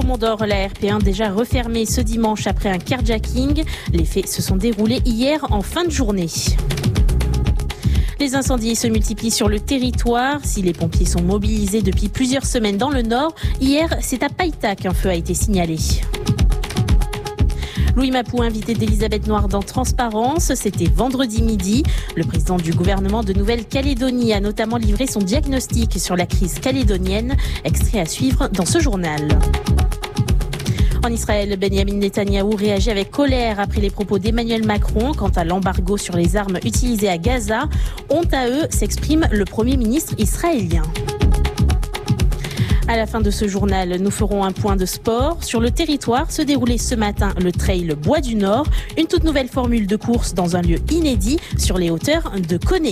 Mont-d'Or, la RP1 déjà refermée ce dimanche après un carjacking. Les faits se sont déroulés hier en fin de journée. Les incendies se multiplient sur le territoire. Si les pompiers sont mobilisés depuis plusieurs semaines dans le nord, hier, c'est à Païta qu'un feu a été signalé. Louis Mapou, invité d'Elisabeth Noire dans Transparence, c'était vendredi midi. Le président du gouvernement de Nouvelle-Calédonie a notamment livré son diagnostic sur la crise calédonienne. Extrait à suivre dans ce journal. En Israël, Benjamin Netanyahou réagit avec colère après les propos d'Emmanuel Macron quant à l'embargo sur les armes utilisées à Gaza. Honte à eux, s'exprime le Premier ministre israélien. À la fin de ce journal, nous ferons un point de sport. Sur le territoire se déroulait ce matin le Trail Bois du Nord, une toute nouvelle formule de course dans un lieu inédit sur les hauteurs de Koné.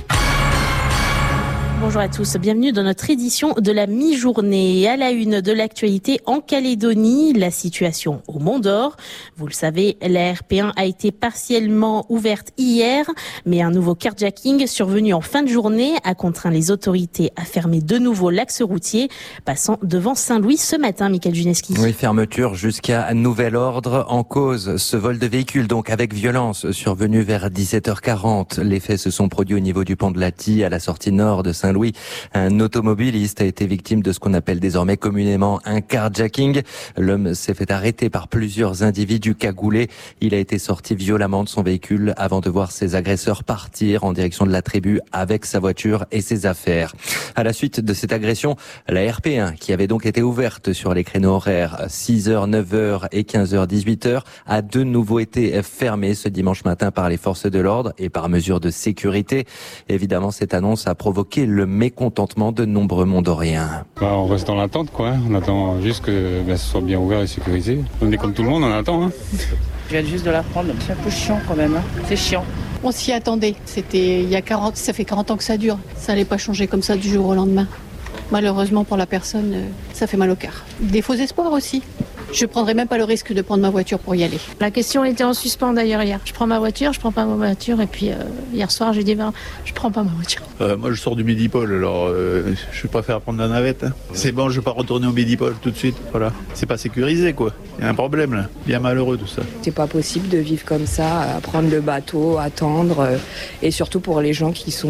Bonjour à tous, bienvenue dans notre édition de la mi-journée. À la une de l'actualité en Calédonie, la situation au Mont-d'Or. Vous le savez, la RP1 a été partiellement ouverte hier, mais un nouveau carjacking survenu en fin de journée a contraint les autorités à fermer de nouveau l'axe routier, passant devant Saint-Louis ce matin, Michael Juneski. Oui, fermeture jusqu'à nouvel ordre. En cause, ce vol de véhicule, donc avec violence, survenu vers 17h40. Les faits se sont produits au niveau du pont de Lati, à la sortie nord de Saint-Louis. Un automobiliste a été victime de ce qu'on appelle désormais communément un carjacking. L'homme s'est fait arrêter par plusieurs individus cagoulés. Il a été sorti violemment de son véhicule avant de voir ses agresseurs partir en direction de la tribu avec sa voiture et ses affaires. À la suite de cette agression, la RP1, qui avait donc été ouverte sur les créneaux horaires 6h, 9h et 15h, 18h, a de nouveau été fermée ce dimanche matin par les forces de l'ordre et par mesure de sécurité. Évidemment, cette annonce a provoqué le mécontentement de nombreux Mont-d'Oriens. On reste dans l'attente, quoi. On attend juste que ce soit bien ouvert et sécurisé. On est comme tout le monde, on attend. Je viens juste de la prendre. C'est un peu chiant quand même. C'est chiant. On s'y attendait. C'était il y a 40, ça fait 40 ans que ça dure. Ça n'allait pas changer comme ça du jour au lendemain. Malheureusement pour la personne, ça fait mal au cœur. Des faux espoirs aussi. Je prendrais même pas le risque de prendre ma voiture pour y aller. La question était en suspens d'ailleurs hier. Je prends ma voiture, je prends pas ma voiture et puis hier soir j'ai dit je prends pas ma voiture. Moi je sors du Midi-Pôle alors je préfère prendre la navette. C'est bon, je vais pas retourner au Midi-Pôle tout de suite. Voilà, c'est pas sécurisé quoi. Il y a un problème là, bien malheureux tout ça. C'est pas possible de vivre comme ça, à prendre le bateau, attendre et surtout pour les gens qui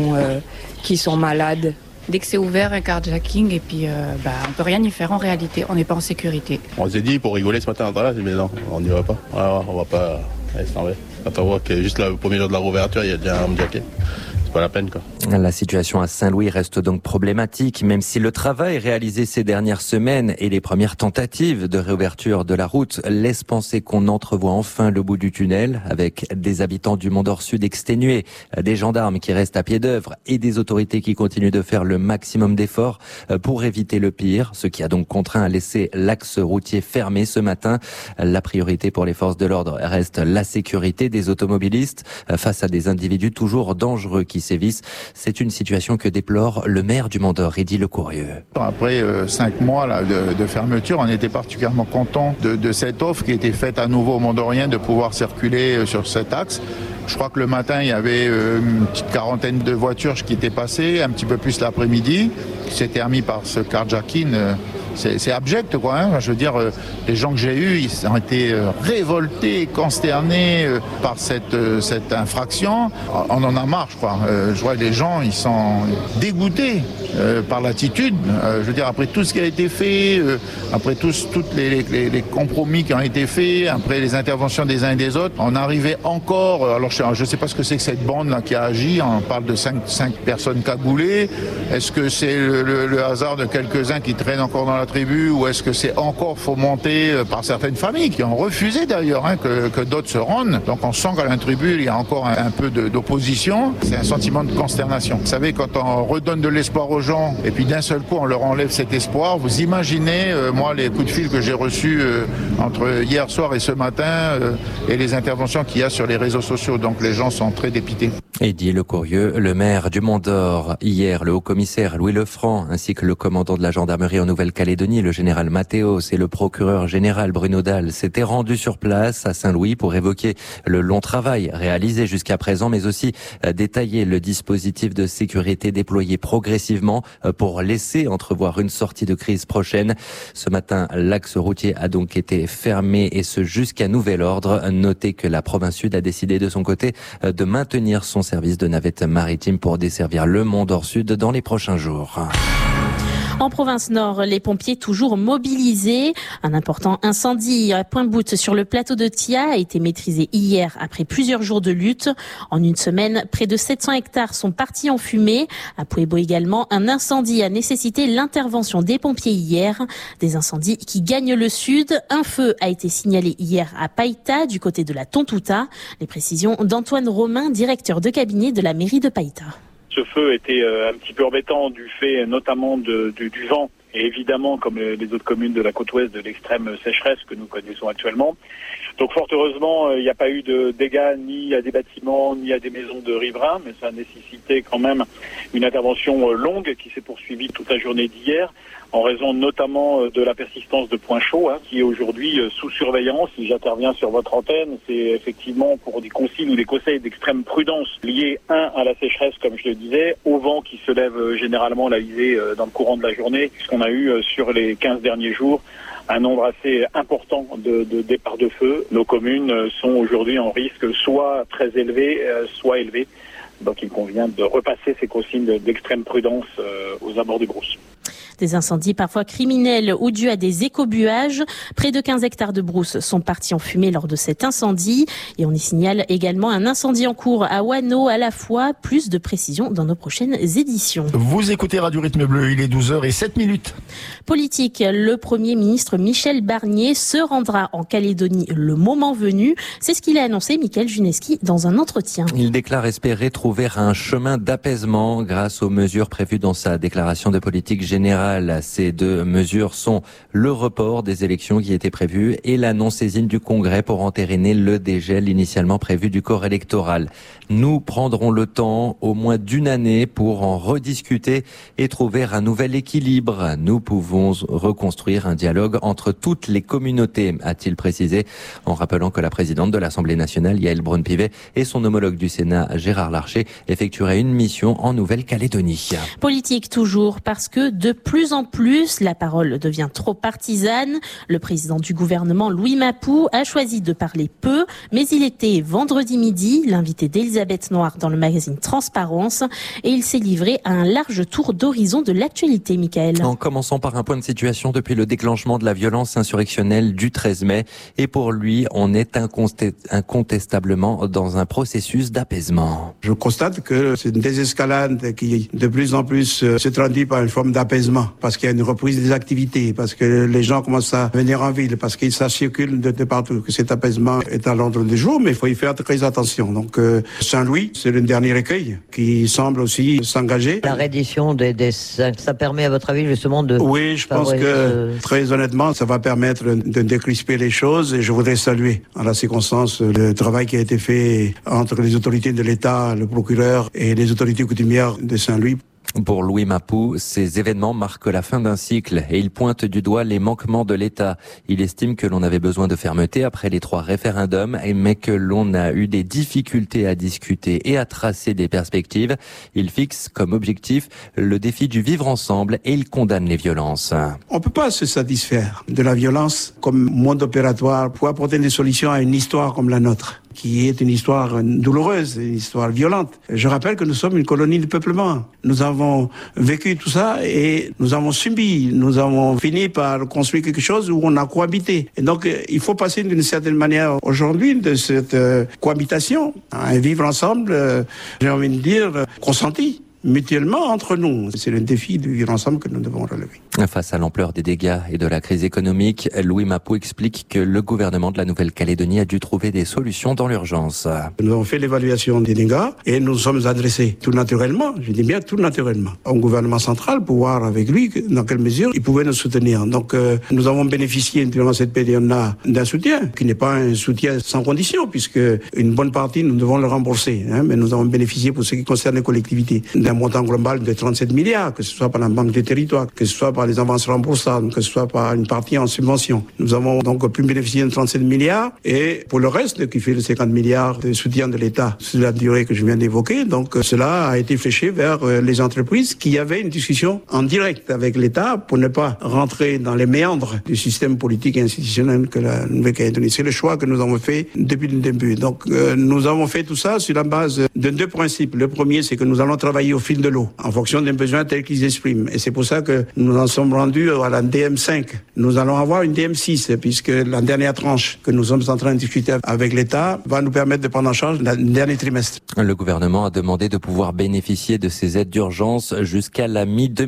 sont malades. Dès que c'est ouvert, un carjacking, et puis on peut rien y faire en réalité, on n'est pas en sécurité. On s'est dit pour rigoler ce matin, voilà, mais non, on n'y va pas. Alors, on va pas laisser tomber. Quand on voit que juste le premier jour de la réouverture, il y a déjà un jacket. C'est pas la peine quoi. La situation à Saint-Louis reste donc problématique, même si le travail réalisé ces dernières semaines et les premières tentatives de réouverture de la route laissent penser qu'on entrevoit enfin le bout du tunnel, avec des habitants du Mont-d'Or Sud exténués, des gendarmes qui restent à pied d'œuvre et des autorités qui continuent de faire le maximum d'efforts pour éviter le pire, ce qui a donc contraint à laisser l'axe routier fermé ce matin. La priorité pour les forces de l'ordre reste la sécurité des automobilistes face à des individus toujours dangereux qui sévissent. C'est une situation que déplore le maire du Mont-d'Or, Eddy Lecourrieux. Après 5 mois là, de fermeture, on était particulièrement content de cette offre qui était faite à nouveau aux Mont-d'Oriens de pouvoir circuler sur cet axe. Je crois que le matin, il y avait une petite quarantaine de voitures qui étaient passées, un petit peu plus l'après-midi. C'était remis par ce carjacking. C'est abject, quoi. Hein. Je veux dire, les gens que j'ai eus, ils ont été révoltés, consternés par cette infraction. On en a marre, je crois. Je vois que les gens, ils sont dégoûtés par l'attitude. Je veux dire, après tout ce qui a été fait, après tous les compromis qui ont été faits, après les interventions des uns et des autres, on arrivait encore. Alors, je ne sais pas ce que c'est que cette bande-là qui a agi. On parle de 5 personnes cagoulées. Est-ce que c'est le hasard de quelques-uns qui traînent encore dans la tribu ou est-ce que c'est encore fomenté par certaines familles qui ont refusé d'ailleurs que d'autres se rendent. Donc on sent qu'à la tribu il y a encore un peu d'opposition. C'est un sentiment de consternation. Vous savez, quand on redonne de l'espoir aux gens et puis d'un seul coup on leur enlève cet espoir, vous imaginez moi les coups de fil que j'ai reçus entre hier soir et ce matin et les interventions qu'il y a sur les réseaux sociaux. Donc les gens sont très dépités. Eddy Lecourrieux, le maire du Mont-d'Or. Hier, le haut-commissaire Louis Lefranc ainsi que le commandant de la gendarmerie en Nouvelle-Calédonie Nouvelle-Calédonie, le général Mathéos et le procureur général Bruno Dalle s'étaient rendus sur place à Saint-Louis pour évoquer le long travail réalisé jusqu'à présent, mais aussi détailler le dispositif de sécurité déployé progressivement pour laisser entrevoir une sortie de crise prochaine. Ce matin, l'axe routier a donc été fermé et ce jusqu'à nouvel ordre. Notez que la province sud a décidé de son côté de maintenir son service de navette maritime pour desservir le Mont-d'Or Sud dans les prochains jours. En province nord, les pompiers toujours mobilisés. Un important incendie à Pointe-Boute sur le plateau de Thia a été maîtrisé hier après plusieurs jours de lutte. En une semaine, près de 700 hectares sont partis en fumée. À Puebo également, un incendie a nécessité l'intervention des pompiers hier. Des incendies qui gagnent le sud. Un feu a été signalé hier à Païta, du côté de la Tontouta. Les précisions d'Antoine Romain, directeur de cabinet de la mairie de Païta. Ce feu était un petit peu embêtant du fait notamment du vent et évidemment, comme les autres communes de la côte ouest, de l'extrême sécheresse que nous connaissons actuellement. Donc fort heureusement, il n'y a pas eu de dégâts ni à des bâtiments ni à des maisons de riverains, mais ça a nécessité quand même une intervention longue qui s'est poursuivie toute la journée d'hier, en raison notamment de la persistance de points chauds, qui est aujourd'hui sous surveillance. Si j'interviens sur votre antenne, c'est effectivement pour des consignes ou des conseils d'extrême prudence liés, à la sécheresse, comme je le disais, au vent qui se lève généralement l'Alizé dans le courant de la journée, puisqu'on a eu sur les 15 derniers jours un nombre assez important de départs de feu. Nos communes sont aujourd'hui en risque soit très élevé, soit élevé. Donc il convient de repasser ces consignes d'extrême prudence aux abords des brousses. Des incendies parfois criminels ou dus à des écobuages. Près de 15 hectares de brousses sont partis en fumée lors de cet incendie. Et on y signale également un incendie en cours à Wano à la fois. Plus de précisions dans nos prochaines éditions. Vous écoutez Radio Rythme Bleu, il est 12h07. Politique, le Premier ministre Michel Barnier se rendra en Calédonie le moment venu. C'est ce qu'il a annoncé, Mickaël Juneski, dans un entretien. Il déclare espérer trouver un chemin d'apaisement grâce aux mesures prévues dans sa déclaration de politique générale. Ces deux mesures sont le report des élections qui étaient prévues et la non-saisine du Congrès pour entériner le dégel initialement prévu du corps électoral. Nous prendrons le temps, au moins d'une année, pour en rediscuter et trouver un nouvel équilibre. Nous pouvons reconstruire un dialogue entre toutes les communautés, a-t-il précisé, en rappelant que la présidente de l'Assemblée nationale, Yaël Braun-Pivet, et son homologue du Sénat, Gérard Larcher, effectueraient une mission en Nouvelle-Calédonie. Politique toujours, parce que de plus en plus, la parole devient trop partisane. Le président du gouvernement, Louis Mapou, a choisi de parler peu, mais il était vendredi midi l'invité d'Elisabeth Noir dans le magazine Transparence et il s'est livré à un large tour d'horizon de l'actualité, Mickaël. En commençant par un point de situation depuis le déclenchement de la violence insurrectionnelle du 13 mai. Et pour lui, on est incontestablement dans un processus d'apaisement. Je constate que c'est une désescalade qui de plus en plus se traduit par une forme d'apaisement. Parce qu'il y a une reprise des activités, parce que les gens commencent à venir en ville, parce que ça circule de partout, que cet apaisement est à l'ordre du jour, mais il faut y faire très attention. Donc Saint-Louis, c'est le dernier recueil qui semble aussi s'engager. La reddition ça permet à votre avis justement de... Oui, je pense que très honnêtement, ça va permettre de décrisper les choses et je voudrais saluer en la circonstance le travail qui a été fait entre les autorités de l'État, le procureur et les autorités coutumières de Saint-Louis. Pour Louis Mapou, ces événements marquent la fin d'un cycle et il pointe du doigt les manquements de l'État. Il estime que l'on avait besoin de fermeté après les 3 référendums, mais que l'on a eu des difficultés à discuter et à tracer des perspectives. Il fixe comme objectif le défi du vivre ensemble et il condamne les violences. On ne peut pas se satisfaire de la violence comme mode opératoire pour apporter des solutions à une histoire comme la nôtre, qui est une histoire douloureuse, une histoire violente. Je rappelle que nous sommes une colonie de peuplement. Nous avons vécu tout ça et nous avons subi, nous avons fini par construire quelque chose où on a cohabité. Et donc, il faut passer d'une certaine manière aujourd'hui de cette cohabitation à un vivre ensemble, j'ai envie de dire, consenti. Mutuellement entre nous. C'est le défi du vivre ensemble que nous devons relever. Face à l'ampleur des dégâts et de la crise économique, Louis Mapou explique que le gouvernement de la Nouvelle-Calédonie a dû trouver des solutions dans l'urgence. Nous avons fait l'évaluation des dégâts et nous sommes adressés tout naturellement, je dis bien tout naturellement, au gouvernement central pour voir avec lui dans quelle mesure il pouvait nous soutenir. Donc nous avons bénéficié durant cette période-là d'un soutien qui n'est pas un soutien sans condition puisque une bonne partie nous devons le rembourser, mais nous avons bénéficié pour ce qui concerne les collectivités d'un montant global de 37 milliards, que ce soit par la Banque des territoires, que ce soit par les avances remboursables, que ce soit par une partie en subvention. Nous avons donc pu bénéficier de 37 milliards et pour le reste, qui fait les 50 milliards de soutien de l'État sur la durée que je viens d'évoquer, donc cela a été fléché vers les entreprises qui avaient une discussion en direct avec l'État pour ne pas rentrer dans les méandres du système politique et institutionnel que la Nouvelle-Calédonie. C'est le choix que nous avons fait depuis le début. Donc nous avons fait tout ça sur la base de deux principes. Le premier, c'est que nous allons travailler au fil de l'eau, en fonction des besoins tels qu'ils expriment. Et c'est pour ça que nous en sommes rendus à la DM5. Nous allons avoir une DM6, puisque la dernière tranche que nous sommes en train de discuter avec l'État va nous permettre de prendre en charge le dernier trimestre. Le gouvernement a demandé de pouvoir bénéficier de ces aides d'urgence jusqu'à la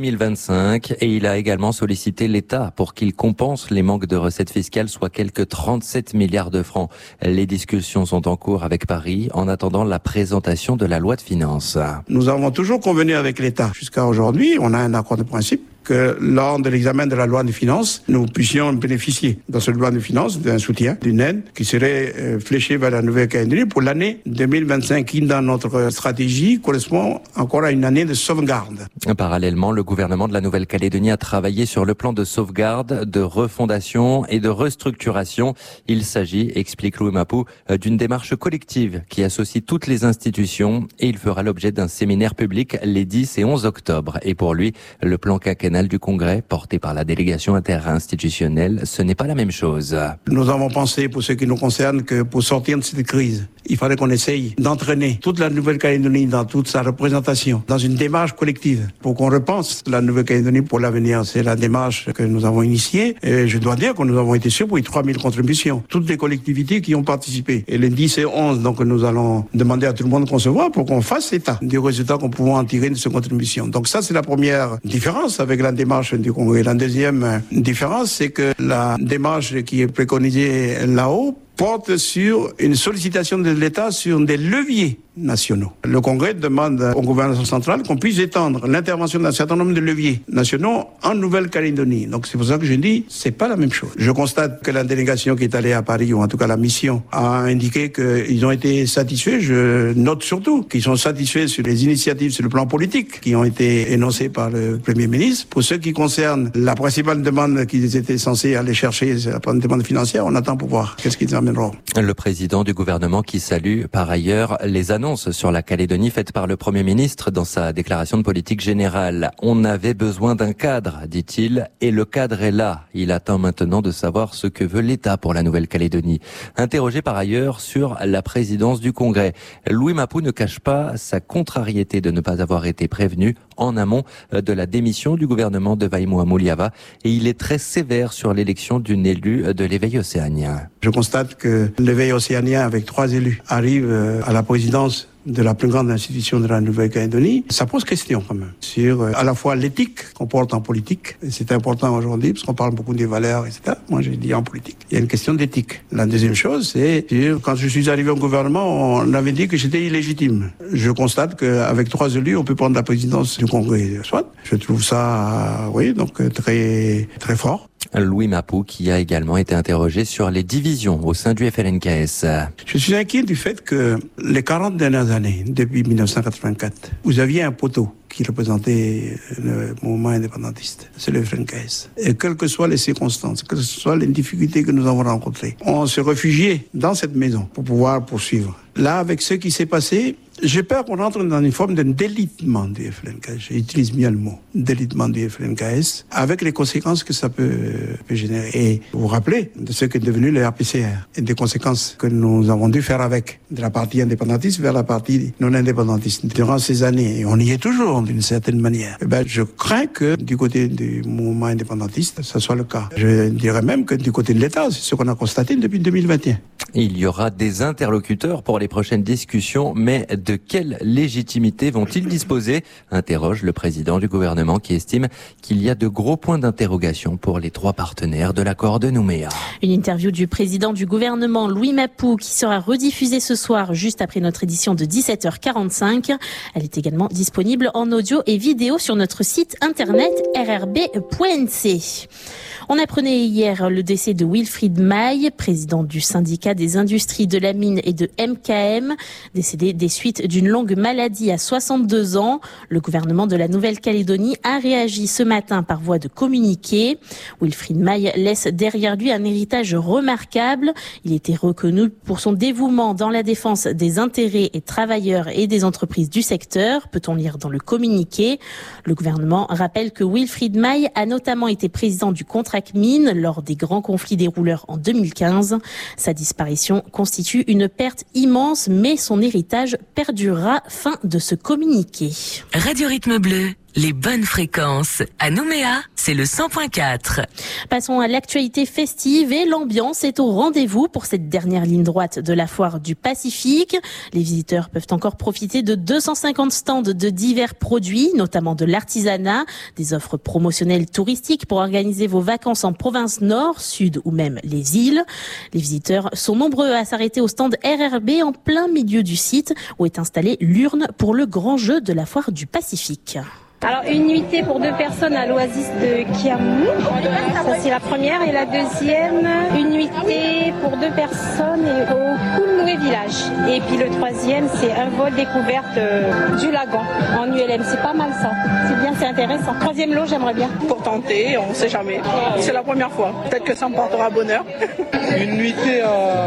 mi-2025 et il a également sollicité l'État pour qu'il compense les manques de recettes fiscales, soit quelques 37 milliards de francs. Les discussions sont en cours avec Paris en attendant la présentation de la loi de finances. Nous avons toujours convenu avec l'État. Jusqu'à aujourd'hui, on a un accord de principe que lors de l'examen de la loi de finances, nous puissions bénéficier dans cette loi de finances d'un soutien, d'une aide qui serait fléchée vers la Nouvelle-Calédonie pour l'année 2025 qui, dans notre stratégie, correspond encore à une année de sauvegarde. Parallèlement, le gouvernement de la Nouvelle-Calédonie a travaillé sur le plan de sauvegarde, de refondation et de restructuration. Il s'agit, explique Louis Mapou, d'une démarche collective qui associe toutes les institutions et il fera l'objet d'un séminaire public les 10 et 11 octobre. Et pour lui, le plan quinquennal du Congrès, porté par la délégation interinstitutionnelle, ce n'est pas la même chose. Nous avons pensé, pour ce qui nous concerne, que pour sortir de cette crise, il fallait qu'on essaye d'entraîner toute la Nouvelle-Calédonie dans toute sa représentation, dans une démarche collective, pour qu'on repense la Nouvelle-Calédonie pour l'avenir. C'est la démarche que nous avons initiée et je dois dire que nous avons été surpris, 3000 contributions, toutes les collectivités qui ont participé. Et les 10 et 11, donc nous allons demander à tout le monde qu'on se voit pour qu'on fasse état des résultats qu'on pouvait en tirer de ces contributions. Donc ça, c'est la première différence avec la démarche du Congrès. La deuxième différence, c'est que la démarche qui est préconisée là-haut porte sur une sollicitation de l'État sur des leviers nationaux. Le Congrès demande au gouvernement central qu'on puisse étendre l'intervention d'un certain nombre de leviers nationaux en Nouvelle-Calédonie. Donc c'est pour ça que je dis, c'est pas la même chose. Je constate que la délégation qui est allée à Paris, ou en tout cas la mission, a indiqué qu'ils ont été satisfaits. Je note surtout qu'ils sont satisfaits sur les initiatives sur le plan politique qui ont été énoncées par le Premier ministre. Pour ce qui concerne la principale demande qu'ils étaient censés aller chercher, c'est la demande financière, on attend pour voir qu'est-ce qu'ils amèneront. Le président du gouvernement qui salue par ailleurs les annonces sur la Calédonie faites par le Premier ministre dans sa déclaration de politique générale. On avait besoin d'un cadre, dit-il, et le cadre est là. Il attend maintenant de savoir ce que veut l'État pour la Nouvelle-Calédonie. Interrogé par ailleurs sur la présidence du Congrès, Louis Mapou ne cache pas sa contrariété de ne pas avoir été prévenu en amont de la démission du gouvernement de Waimua Muliava et il est très sévère sur l'élection d'une élue de l'éveil océanien. Je constate que l'éveil océanien avec 3 élus arrive à la présidence de la plus grande institution de la Nouvelle-Calédonie, ça pose question quand même sur à la fois l'éthique qu'on porte en politique, et c'est important aujourd'hui parce qu'on parle beaucoup des valeurs, etc. Moi j'ai dit en politique, il y a une question d'éthique. La deuxième chose, c'est quand je suis arrivé au gouvernement, on avait dit que j'étais illégitime. Je constate qu'avec 3 élus, on peut prendre la présidence du Congrès. Soit, je trouve ça, oui, donc très très fort. Louis Mapou qui a également été interrogé sur les divisions au sein du FLNKS. Je suis inquiet du fait que les 40 dernières années, depuis 1984, vous aviez un poteau qui représentait le mouvement indépendantiste, c'est le FLNKS. Et quelles que soient les circonstances, quelles que soient les difficultés que nous avons rencontrées, on se réfugiait dans cette maison pour pouvoir poursuivre. Là, avec ce qui s'est passé, j'ai peur qu'on entre dans une forme de délitement du FLNKS. J'utilise bien le mot, délitement du FLNKS, avec les conséquences que ça peut générer. Et vous vous rappelez de ce qu'est devenu le RPCR et des conséquences que nous avons dû faire avec, de la partie indépendantiste vers la partie non indépendantiste durant ces années. Et on y est toujours, d'une certaine manière. Je crains que du côté du mouvement indépendantiste, ça soit le cas. Je dirais même que du côté de l'État, c'est ce qu'on a constaté depuis 2021. Il y aura des interlocuteurs pour les prochaines discussions, mais de quelle légitimité vont-ils disposer ? Interroge le président du gouvernement qui estime qu'il y a de gros points d'interrogation pour les 3 partenaires de l'accord de Nouméa. Une interview du président du gouvernement, Louis Mapou, qui sera rediffusée ce soir juste après notre édition de 17h45. Elle est également disponible en audio et vidéo sur notre site internet rrb.nc. On apprenait hier le décès de Wilfried Maille, président du syndicat des industries de la mine et de MKM, décédé des suites d'une longue maladie à 62 ans. Le gouvernement de la Nouvelle-Calédonie a réagi ce matin par voie de communiqué. Wilfried Maille laisse derrière lui un héritage remarquable. Il était reconnu pour son dévouement dans la défense des intérêts et travailleurs et des entreprises du secteur, peut-on lire dans le communiqué. Le gouvernement rappelle que Wilfried Maille a notamment été président du Contract Mine lors des grands conflits des rouleurs en 2015. Sa disparition constitue une perte immense, mais son héritage perdurera. Fin de ce communiqué. Radio Rythme Bleu. Les bonnes fréquences. À Nouméa, c'est le 100.4. Passons à l'actualité festive et l'ambiance est au rendez-vous pour cette dernière ligne droite de la foire du Pacifique. Les visiteurs peuvent encore profiter de 250 stands de divers produits, notamment de l'artisanat, des offres promotionnelles touristiques pour organiser vos vacances en province nord, sud ou même les îles. Les visiteurs sont nombreux à s'arrêter au stand RRB en plein milieu du site où est installée l'urne pour le grand jeu de la foire du Pacifique. Alors une nuitée pour 2 personnes à l'Oasis de Kiamou, ça c'est la première, et la deuxième, une nuitée pour 2 personnes au Koulnoué village. Et puis le troisième, c'est un vol découverte du lagon en ULM, c'est pas mal ça, c'est bien, c'est intéressant. Troisième lot, j'aimerais bien. Pour tenter, on sait jamais, c'est la première fois, peut-être que ça me portera bonheur. Une nuitée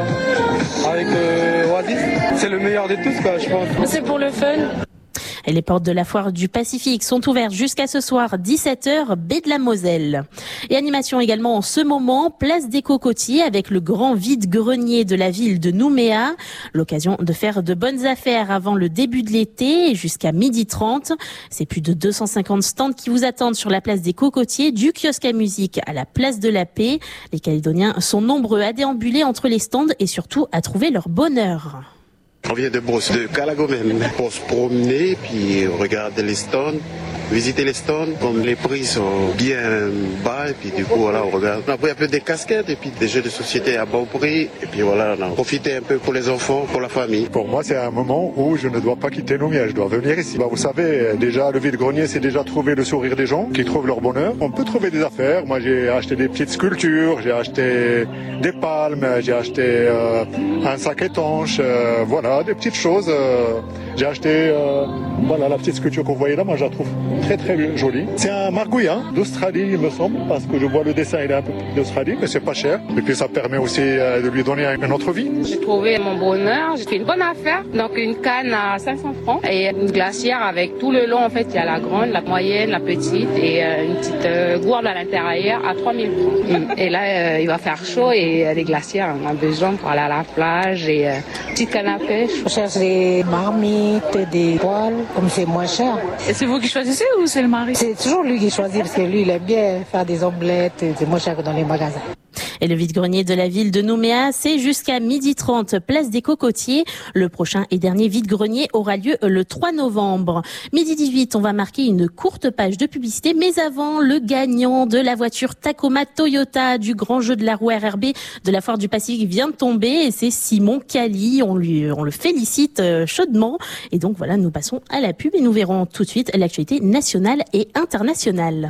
avec Oasis, c'est le meilleur de tous quoi, je pense. C'est pour le fun. Et les portes de la foire du Pacifique sont ouvertes jusqu'à ce soir 17h, baie de la Moselle. Et animation également en ce moment, place des Cocotiers avec le grand vide-grenier de la ville de Nouméa. L'occasion de faire de bonnes affaires avant le début de l'été et jusqu'à 12h30. C'est plus de 250 stands qui vous attendent sur la place des Cocotiers, du kiosque à musique à la place de la Paix. Les Calédoniens sont nombreux à déambuler entre les stands et surtout à trouver leur bonheur. On vient de Brosse, de Calagomène, pour se promener, puis regarder les stands, visiter les stands, comme les prix sont bien bas, et puis du coup, voilà, on regarde. On a pris un peu des casquettes, et puis des jeux de société à bon prix, et puis voilà, on a profité un peu pour les enfants, pour la famille. Pour moi, c'est un moment où je ne dois pas quitter Nouméa, je dois venir ici. Vous savez, déjà, le vide-grenier, c'est déjà trouver le sourire des gens, qui trouvent leur bonheur. On peut trouver des affaires. Moi, j'ai acheté des petites sculptures, j'ai acheté des palmes, j'ai acheté un sac étanche, voilà, des petites choses. J'ai acheté voilà, la petite sculpture que vous voyez là, moi je la trouve très très jolie. C'est un margouillat d'Australie il me semble, parce que je vois le dessin, il est un peu d'Australie, mais c'est pas cher. Et puis ça permet aussi de lui donner une autre vie. J'ai trouvé mon bonheur, j'ai fait une bonne affaire. Donc une canne à 500 francs et une glacière avec tout le long, en fait il y a la grande, la moyenne, la petite et une petite gourde à l'intérieur à 3000 francs. Et là il va faire chaud et les glacières on a besoin pour aller à la plage et petite canne à pêche. Je cherche des marmites, des poêles, comme c'est moins cher. Et c'est vous qui choisissez ou c'est le mari? C'est toujours lui qui choisit parce que lui il aime bien faire des omelettes, c'est moins cher que dans les magasins. Et le vide-grenier de la ville de Nouméa, c'est jusqu'à 12h30, place des Cocotiers. Le prochain et dernier vide-grenier aura lieu le 3 novembre. 12h18, on va marquer une courte page de publicité. Mais avant, le gagnant de la voiture Tacoma Toyota du grand jeu de la roue RRB de la foire du Pacifique vient de tomber. Et c'est Simon Cali. On le félicite chaudement. Et donc voilà, nous passons à la pub et nous verrons tout de suite l'actualité nationale et internationale.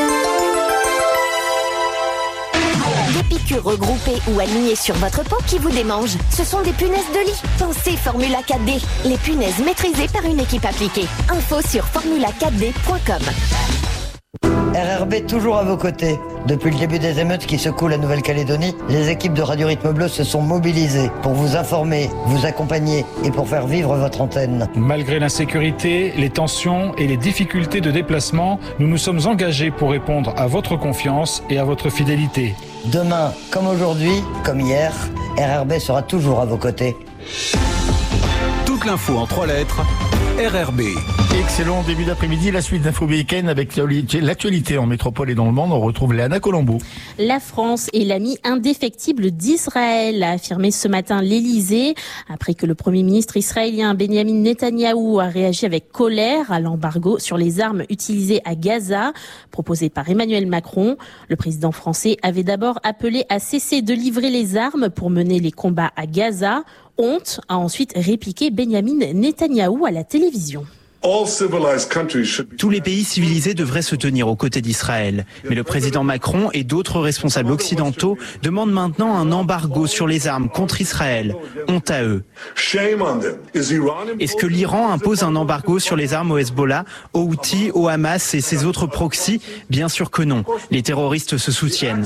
Des piqûres regroupées ou alignées sur votre peau qui vous démangent. Ce sont des punaises de lit. Pensez Formula 4D. Les punaises maîtrisées par une équipe appliquée. Info sur formula4d.com. RRB toujours à vos côtés. Depuis le début des émeutes qui secouent la Nouvelle-Calédonie, les équipes de Radio Rythme Bleu se sont mobilisées pour vous informer, vous accompagner et pour faire vivre votre antenne. Malgré l'insécurité, les tensions et les difficultés de déplacement, nous nous sommes engagés pour répondre à votre confiance et à votre fidélité. Demain, comme aujourd'hui, comme hier, RRB sera toujours à vos côtés. Toute l'info en 3 lettres, RRB. Excellent début d'après-midi, la suite d'Info Week-end avec l'actualité en métropole et dans le monde. On retrouve Léana Colombo. La France est l'ami indéfectible d'Israël, a affirmé ce matin l'Élysée, après que le Premier ministre israélien Benjamin Netanyahou a réagi avec colère à l'embargo sur les armes utilisées à Gaza, proposé par Emmanuel Macron. Le président français avait d'abord appelé à cesser de livrer les armes pour mener les combats à Gaza. Honte, a ensuite répliqué Benjamin Netanyahou à la télévision. Tous les pays civilisés devraient se tenir aux côtés d'Israël. Mais le président Macron et d'autres responsables occidentaux demandent maintenant un embargo sur les armes contre Israël. Honte à eux. Est-ce que l'Iran impose un embargo sur les armes au Hezbollah, aux Houthis, au Hamas et ses autres proxys? Bien sûr que non. Les terroristes se soutiennent.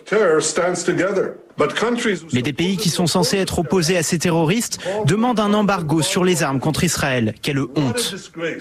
Mais des pays qui sont censés être opposés à ces terroristes demandent un embargo sur les armes contre Israël. Quelle honte!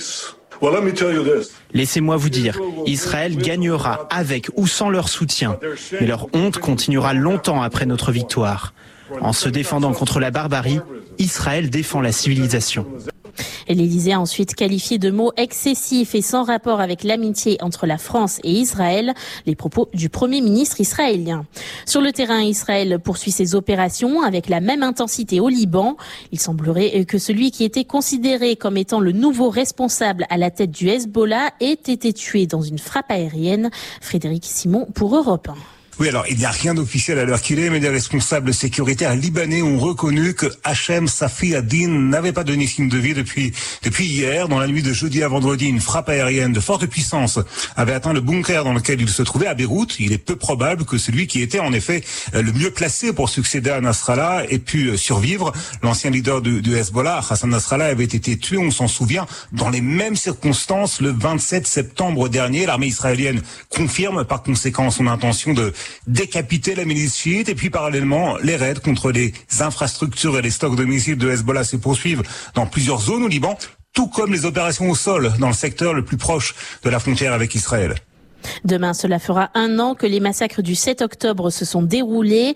Laissez-moi vous dire, Israël gagnera avec ou sans leur soutien. Mais leur honte continuera longtemps après notre victoire. En se défendant contre la barbarie, Israël défend la civilisation. Et l'Élysée a ensuite qualifié de mots excessifs et sans rapport avec l'amitié entre la France et Israël les propos du Premier ministre israélien. Sur le terrain, Israël poursuit ses opérations avec la même intensité au Liban. Il semblerait que celui qui était considéré comme étant le nouveau responsable à la tête du Hezbollah ait été tué dans une frappe aérienne. Frédéric Simon pour Europe 1. Oui, alors il n'y a rien d'officiel à l'heure qu'il est, mais des responsables sécuritaires libanais ont reconnu que Hachem Safi ad-Din n'avait pas donné signe de vie depuis hier. Dans la nuit de jeudi à vendredi, une frappe aérienne de forte puissance avait atteint le bunker dans lequel il se trouvait à Beyrouth. Il est peu probable que celui qui était en effet le mieux placé pour succéder à Nasrallah ait pu survivre. L'ancien leader du Hezbollah, Hassan Nasrallah, avait été tué, on s'en souvient, dans les mêmes circonstances le 27 septembre dernier. L'armée israélienne confirme par conséquent son intention de décapiter la milice chiite, et puis parallèlement les raids contre les infrastructures et les stocks de missiles de Hezbollah se poursuivent dans plusieurs zones au Liban, tout comme les opérations au sol dans le secteur le plus proche de la frontière avec Israël. Demain, cela fera 1 an que les massacres du 7 octobre se sont déroulés.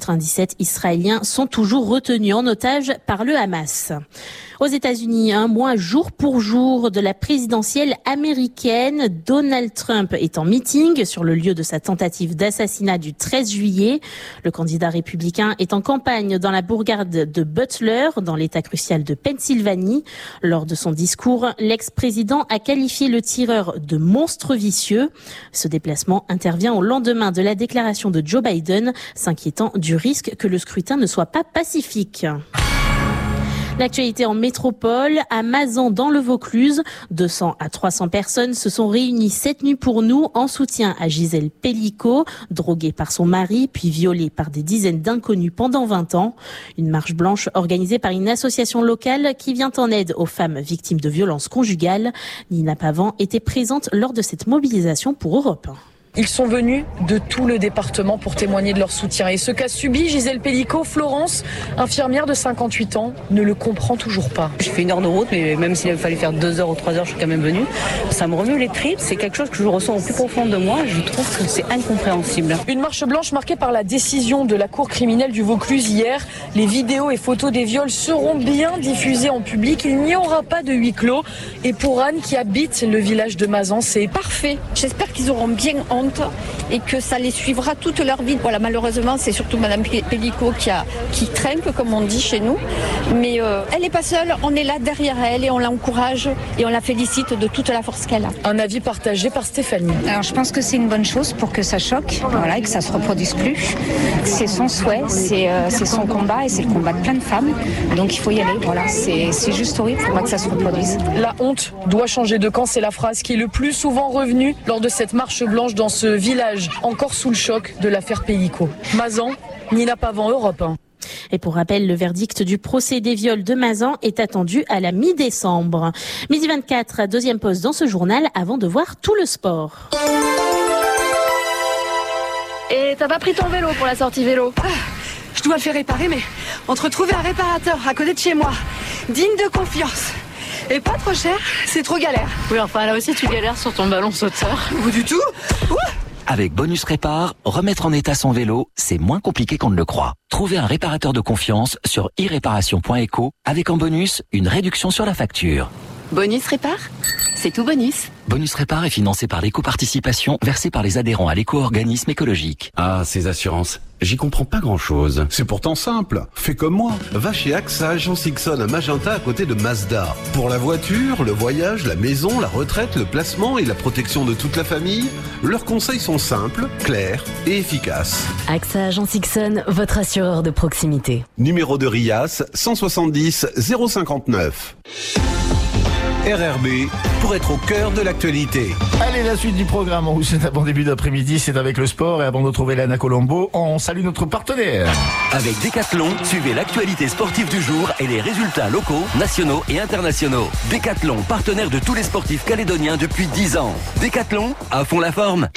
97 Israéliens sont toujours retenus en otage par le Hamas. Aux États-Unis, un mois jour pour jour de la présidentielle américaine, Donald Trump est en meeting sur le lieu de sa tentative d'assassinat du 13 juillet. Le candidat républicain est en campagne dans la bourgade de Butler, dans l'État crucial de Pennsylvanie. Lors de son discours, l'ex-président a qualifié le tireur de monstre vicieux. Ce déplacement intervient au lendemain de la déclaration de Joe Biden, s'inquiétant du risque que le scrutin ne soit pas pacifique. L'actualité en métropole, à Mazan dans le Vaucluse, 200 à 300 personnes se sont réunies cette nuit pour nous en soutien à Gisèle Pellicot, droguée par son mari puis violée par des dizaines d'inconnus pendant 20 ans. Une marche blanche organisée par une association locale qui vient en aide aux femmes victimes de violences conjugales. Nina Pavan était présente lors de cette mobilisation pour Europe 1. Ils sont venus de tout le département pour témoigner de leur soutien. Et ce qu'a subi Gisèle Pellicot, Florence, infirmière de 58 ans, ne le comprend toujours pas. J'ai fait 1 heure de route, mais même s'il fallait faire 2 heures ou 3 heures, je suis quand même venue. Ça me remue les tripes, c'est quelque chose que je ressens au plus profond de moi. Je trouve que c'est incompréhensible. Une marche blanche marquée par la décision de la Cour criminelle du Vaucluse hier. Les vidéos et photos des viols seront bien diffusées en public. Il n'y aura pas de huis clos. Et pour Anne, qui habite le village de Mazan, c'est parfait. J'espère qu'ils auront bien honte et que ça les suivra toute leur vie. Voilà, malheureusement, c'est surtout Madame Pellicot qui trinque, comme on dit chez nous. Mais elle n'est pas seule, on est là derrière elle et on l'encourage et on la félicite de toute la force qu'elle a. Un avis partagé par Stéphanie. Alors je pense que c'est une bonne chose pour que ça choque, voilà, et que ça se reproduise plus. C'est son souhait, c'est son combat et c'est le combat de plein de femmes. Donc il faut y aller, voilà, c'est juste horrible, il faut pas que ça se reproduise. La honte doit changer de camp, c'est la phrase qui est le plus souvent revenue lors de cette marche blanche dans ce village, encore sous le choc de l'affaire Pellicot. Mazan, Nina Pavan, Europe 1. Et pour rappel, le verdict du procès des viols de Mazan est attendu à la mi-décembre. Midi 24, deuxième pause dans ce journal avant de voir tout le sport. Et t'as pas pris ton vélo pour la sortie vélo? Je dois le faire réparer, mais entre trouver un réparateur à côté de chez moi, digne de confiance, et pas trop cher, c'est trop galère. Oui, enfin là aussi tu galères sur ton ballon sauteur. Ou du tout. Avec Bonus Répar, remettre en état son vélo, c'est moins compliqué qu'on ne le croit. Trouvez un réparateur de confiance sur iréparation.eco avec en bonus une réduction sur la facture. Bonus Répar, c'est tout bonus. Bonus Répar est financé par l'éco-participation versée par les adhérents à l'éco-organisme écologique. Ah, ces assurances, j'y comprends pas grand-chose. C'est pourtant simple, fais comme moi. Va chez AXA Agence Ixon à Magenta à côté de Mazda. Pour la voiture, le voyage, la maison, la retraite, le placement et la protection de toute la famille, leurs conseils sont simples, clairs et efficaces. AXA Agence Ixon, votre assureur de proximité. Numéro de RIAS 170 059. RRB, pour être au cœur de l'actualité. Allez, la suite du programme, on vous souhaite un bon début d'après-midi, c'est avec le sport. Et avant de retrouver Léana Colombo, on salue notre partenaire. Avec Decathlon, suivez l'actualité sportive du jour et les résultats locaux, nationaux et internationaux. Decathlon, partenaire de tous les sportifs calédoniens depuis 10 ans. Decathlon, à fond la forme.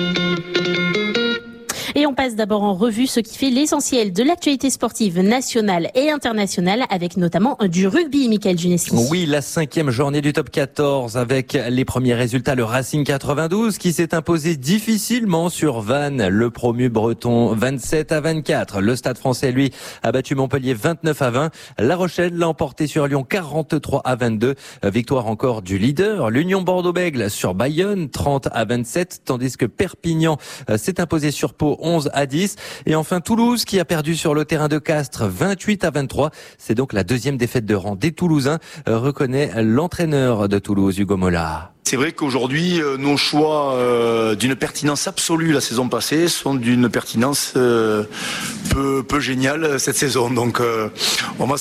Et on passe d'abord en revue ce qui fait l'essentiel de l'actualité sportive nationale et internationale, avec notamment du rugby, Mickaël Juneski. Oui, la 5e journée du top 14 avec les premiers résultats. Le Racing 92 qui s'est imposé difficilement sur Vannes, le promu breton 27-24. Le Stade français, lui, a battu Montpellier 29-20. La Rochelle l'a emporté sur Lyon 43-22. Victoire encore du leader, l'Union Bordeaux-Bègles sur Bayonne 30-27, tandis que Perpignan s'est imposé sur Pau 11-10. Et enfin Toulouse qui a perdu sur le terrain de Castres 28-23. C'est donc la deuxième défaite de rang des Toulousains, reconnaît l'entraîneur de Toulouse, Hugo Mola. C'est vrai qu'aujourd'hui, nos choix d'une pertinence absolue la saison passée sont d'une pertinence peu géniale cette saison. Donc on va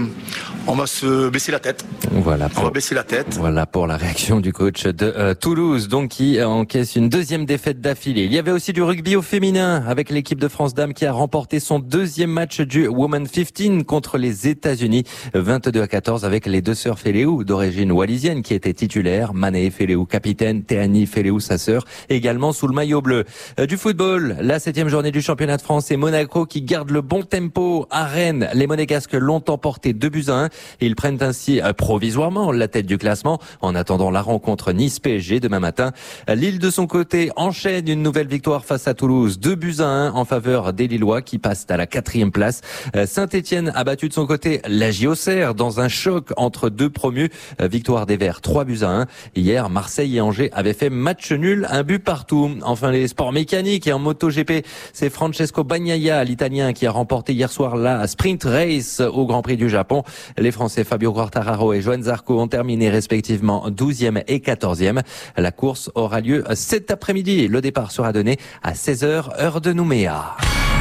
se baisser la tête. Voilà. On va baisser la tête. Voilà pour la réaction du coach de Toulouse, donc qui encaisse une deuxième défaite d'affilée. Il y avait aussi du rugby au féminin avec l'équipe de France Dames qui a remporté son deuxième match du Women 15 contre les États-Unis, 22-14 avec les deux sœurs Féléou d'origine wallisienne qui étaient titulaires, Mané Féléou capitaine, Théanie Féléou sa sœur, également sous le maillot bleu. Du football, la 7e journée du championnat de France et Monaco qui garde le bon tempo à Rennes. Les Monégasques l'ont emporté 2-1. Ils prennent ainsi provisoirement la tête du classement en attendant la rencontre Nice-PSG demain matin. Lille de son côté enchaîne une nouvelle victoire face à Toulouse, 2-1 en faveur des Lillois qui passent à la 4e place. Saint-Etienne a battu de son côté la JOCR dans un choc entre deux promus. Victoire des Verts 3-1. Hier, Marseille et Angers avaient fait match nul, un but partout. Enfin, les sports mécaniques et en MotoGP, c'est Francesco Bagnaia, l'Italien, qui a remporté hier soir la Sprint Race au Grand Prix du Japon. Les Français Fabio Quartararo et Johan Zarco ont terminé respectivement 12e et 14e. La course aura lieu cet après-midi. Le départ sera donné à 16h, heure de Nouméa.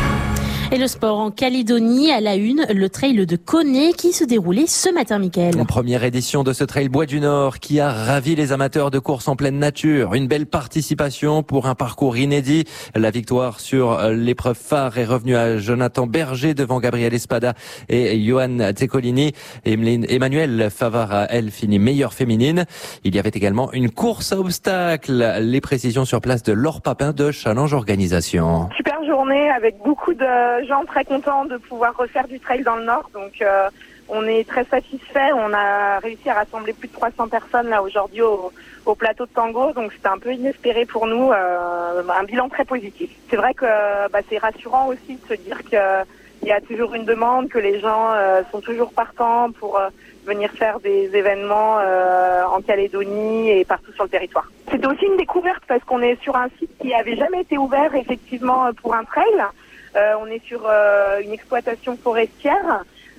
Et le sport en Calédonie, à la une, le trail de Koné qui se déroulait ce matin, Mickaël. Première édition de ce trail Bois du Nord qui a ravi les amateurs de course en pleine nature. Une belle participation pour un parcours inédit. La victoire sur l'épreuve phare est revenue à Jonathan Berger devant Gabriel Espada et Johan Tsecolini. Emmanuel Favara, elle, finit meilleure féminine. Il y avait également une course à obstacles. Les précisions sur place de Laure Papin de Challenge Organisation. Super journée avec beaucoup de gens très contents de pouvoir refaire du trail dans le Nord, donc on est très satisfait. On a réussi à rassembler plus de 300 personnes là aujourd'hui au plateau de Tango, donc c'était un peu inespéré pour nous, un bilan très positif. C'est vrai que c'est rassurant aussi de se dire qu'il y a toujours une demande, que les gens sont toujours partants pour venir faire des événements en Calédonie et partout sur le territoire. C'était aussi une découverte parce qu'on est sur un site qui avait jamais été ouvert effectivement pour un trail. On est sur une exploitation forestière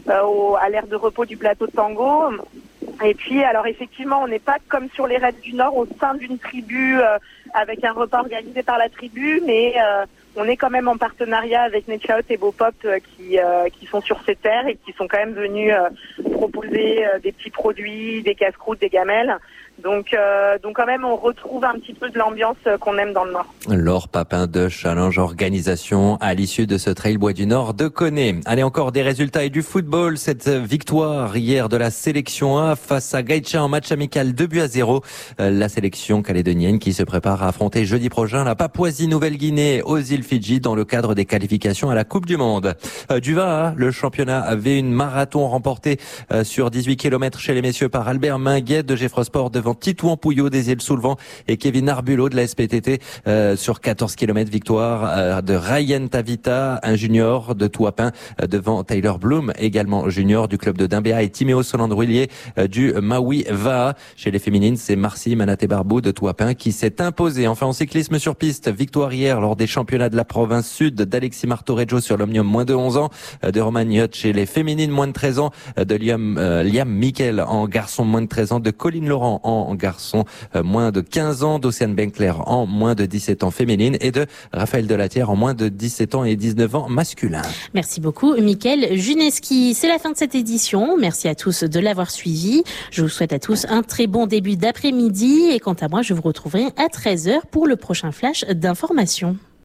à l'aire de repos du plateau de Tango. Et puis, alors effectivement, on n'est pas comme sur les raids du Nord au sein d'une tribu avec un repas organisé par la tribu, mais on est quand même en partenariat avec Netchaot et Bopop qui sont sur ces terres et qui sont quand même venus proposer des petits produits, des casse-croûtes, des gamelles. Donc quand même, on retrouve un petit peu de l'ambiance qu'on aime dans le Nord. Laure Papin de Challenge Organisation à l'issue de ce trail Bois du Nord de Koné. Allez, encore des résultats et du football. Cette victoire hier de la sélection A face à Gaïtcha en match amical 2-0. La sélection calédonienne qui se prépare à affronter jeudi prochain la Papouasie-Nouvelle-Guinée aux îles Fidji dans le cadre des qualifications à la Coupe du Monde. Du VA, le championnat avait une marathon remportée sur 18 km chez les messieurs par Albert Minguet de Geffrosport devant Titouan Pouillot des îles Soulevant et Kevin Arbulot de la SPTT sur 14 km. Victoire de Ryan Tavita, un junior de Touapin devant Tyler Bloom, également junior du club de Dimbéa, et Timéo Solandrouillier du Maui Va'a. Chez les féminines, c'est Marcy Manaté-Barbou de Touapin qui s'est imposée. Enfin, en cyclisme sur piste, victoire hier lors des championnats de la province sud d'Alexis Martoreggio sur l'Omnium moins de 11 ans, de Roman Yot chez les féminines moins de 13 ans, de Liam Miquel en garçon moins de 13 ans, de Colline Laurent en en garçon moins de 15 ans, d'Océane Benkler en moins de 17 ans féminine et de Raphaël Delatière en moins de 17 ans et 19 ans masculin. Merci beaucoup, Mickaël Juneski. C'est la fin de cette édition. Merci à tous de l'avoir suivi. Je vous souhaite à tous un très bon début d'après-midi et quant à moi, je vous retrouverai à 13h pour le prochain flash d'information.